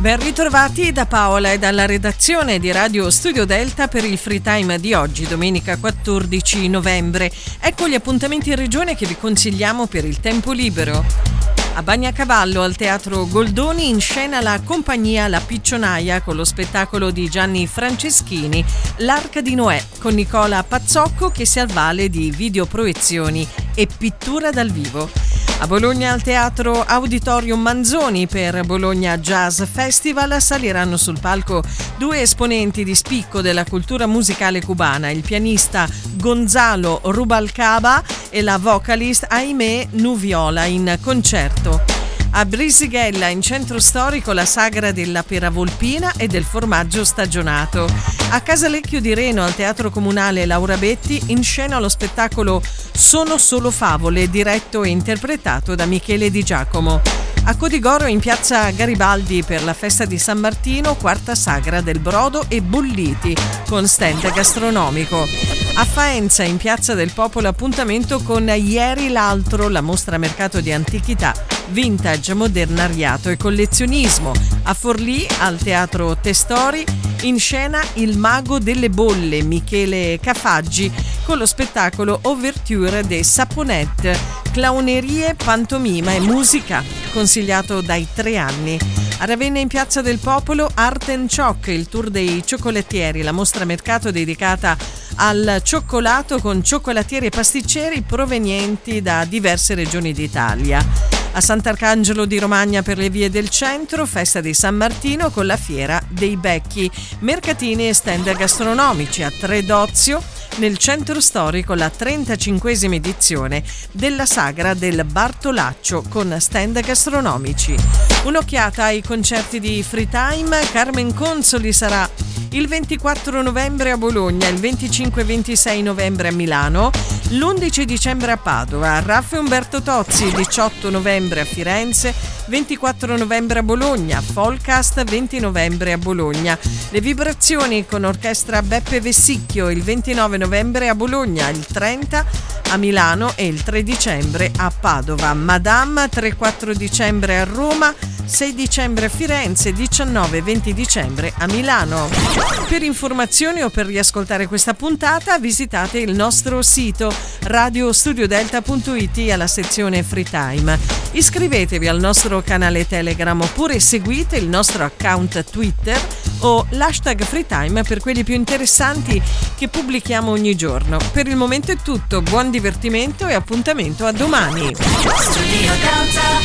Ben ritrovati da Paola e dalla redazione di Radio Studio Delta per il Free Time di oggi, domenica 14 novembre. Ecco gli appuntamenti in regione che vi consigliamo per il tempo libero. A Bagnacavallo, al Teatro Goldoni, in scena la compagnia La Piccionaia con lo spettacolo di Gianni Franceschini, L'Arca di Noè, con Nicola Pazzocco che si avvale di videoproiezioni e pittura dal vivo. A Bologna, al Teatro Auditorium Manzoni, per Bologna Jazz Festival saliranno sul palco due esponenti di spicco della cultura musicale cubana, il pianista Gonzalo Rubalcaba e la vocalist Aimee Nuviola in concerto. A Brisighella, in centro storico, la sagra della pera volpina e del formaggio stagionato. A Casalecchio di Reno, al Teatro Comunale Laura Betti, in scena lo spettacolo Sono solo favole, diretto e interpretato da Michele Di Giacomo. A Codigoro, in piazza Garibaldi, per la festa di San Martino, quarta sagra del brodo e bolliti, con stand gastronomico. A Faenza, in piazza del Popolo, appuntamento con Ieri l'altro, la mostra mercato di antichità, vintage, modernariato e collezionismo. A Forlì, al Teatro Testori, in scena Il mago delle bolle, Michele Cafaggi, con lo spettacolo Ouverture des Saponettes, clownerie, pantomima e musica, consigliato dai 3 anni. A Ravenna, in piazza del Popolo, Art and Choc, il tour dei cioccolatieri, la mostra mercato dedicata al cioccolato con cioccolatieri e pasticceri provenienti da diverse regioni d'Italia. A Sant'Arcangelo di Romagna, per le vie del centro, festa di San Martino con la fiera dei becchi, mercatini e stand gastronomici. A Tredozio, nel centro storico, la 35esima edizione della sagra del Bartolaccio con stand gastronomici. Un'occhiata ai concerti di Free Time. Carmen Consoli sarà il 24 novembre a Bologna, il 25 e 26 novembre a Milano, l'11 dicembre a Padova. Raffa e Umberto Tozzi, 18 novembre a Firenze, 24 novembre a Bologna, Folcast 20 novembre a Bologna. Le Vibrazioni con orchestra Beppe Vessicchio, il 29 novembre a Bologna, il 30 a Milano e il 3 dicembre a Padova. Madame 3-4 dicembre a Roma, 6 dicembre a Firenze, 19 e 20 dicembre a Milano. Per informazioni o per riascoltare questa puntata visitate il nostro sito radiostudiodelta.it alla sezione Free Time. Iscrivetevi al nostro canale Telegram oppure seguite il nostro account Twitter o l'hashtag Free Time per quelli più interessanti che pubblichiamo ogni giorno. Per il momento è tutto, buon divertimento e appuntamento a domani. Studio Delta.